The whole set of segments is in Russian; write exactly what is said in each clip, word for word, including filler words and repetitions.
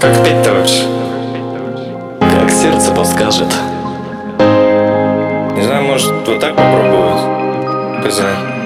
Как петь-то вообще? Как сердце подскажет. Не знаю, может вот так попробовать? Хз.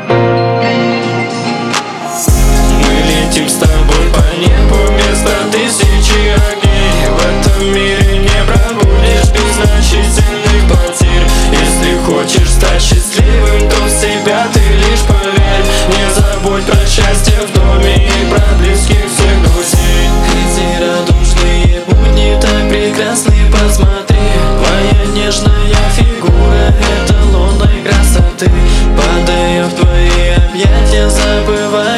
Мы летим с тобой по небу вместо тысячи огней. В этом мире не пробудешь без значительных потерь. Если хочешь стать счастливым, то в себя ты лишь поверь. Не забудь про счастье в доме и про близких всех друзей. Эти радужные будни так прекрасны, посмотри. Твоя нежная фигура — это лунной красоты. Падая в твои объятия, забывая